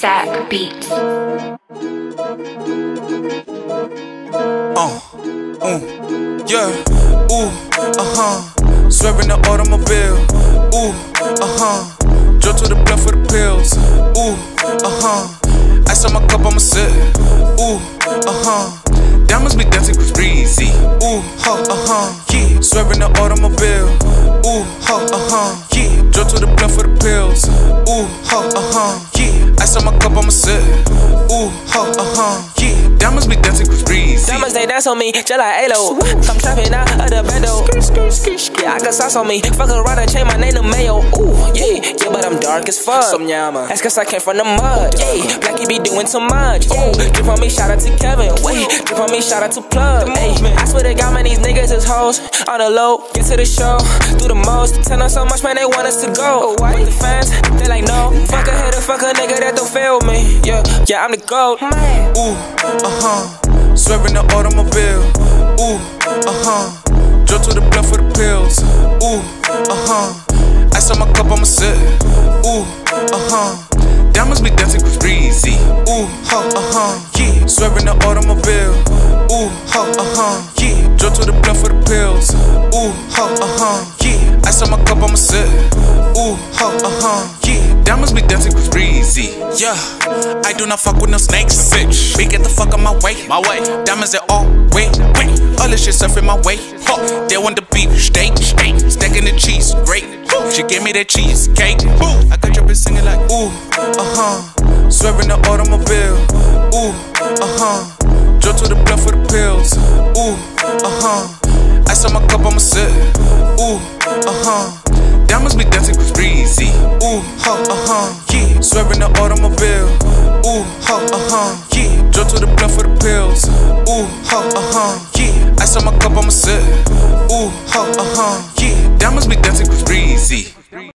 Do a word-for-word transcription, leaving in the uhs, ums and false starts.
Zach Beats. Uh, uh, yeah, ooh, uh-huh. Swerving the automobile, ooh, uh-huh. Drove to the bluff for the pills, ooh, uh-huh. Ice on my cup, I'ma sip, ooh, uh-huh. Diamonds be dancing breezy, ooh, uh-huh, yeah. Swerving the automobile, ooh, uh-huh, yeah. Drove to the bluff for the pills, ooh, uh-huh, yeah. Ice on my cup, I'ma sip, ooh, uh-huh, yeah. Diamonds be dancing breezy. Diamonds they dance on me, just like Halo. Come trapping out of the bando. Yeah, I got sauce on me. Fuck around and change my name to Mayo. Ooh, yeah, yeah, but I'm dark as fuck. Some llama. That's cause I came from the mud. Yeah, Blackie be doing too much. Yeah, drip on me, shout out to Kevin. Wait, drip on me, shout out to Plug. Hey, I swear to God, man, these niggas is hoes. On the low, get to the show, do the most. Tell them so much, man, they want us to go. But the fans, they like no. Fuck a hitter, fuck a nigga that don't fail me. Yeah, yeah, I'm the GOAT. Ooh, uh-huh. Swerving the automobile, ooh, uh-huh. Drove to the bluff for the pills, ooh, uh-huh. Ice on my cup, I'ma sip, ooh, uh-huh. Diamonds be dancing breezy, ooh, uh-huh, yeah. Swerving the automobile, ooh, uh-huh, yeah. Drove to the bluff for the pills, ooh, uh-huh, yeah. Ice on my cup, I'ma sip, ooh, uh-huh, yeah. Diamonds be dancing breezy, yeah. I do not fuck with no snakes, bitch. We get the fuck on my way, my way. Diamonds they all wait, wait. All this shit surfing my way. Huh. They want the beef steak, steak. Stacking the cheese, great. She gave me that cheesecake. I got your bitch singing like ooh, uh-huh. Swerving the automobile, ooh, uh-huh. Drove to the bluff for the pills, ooh, uh-huh. Ice on my cup, I'ma sip, ooh, uh-huh. Diamonds be dancing breezy, ooh, uh-huh, yeah. Swerving the automobile, ooh, uh-huh, yeah. Drove to the bluff for the pills, ooh, uh-huh, yeah. Ice on my cup, I'ma sip, ooh, uh-huh, yeah. Diamonds be dancing breezy.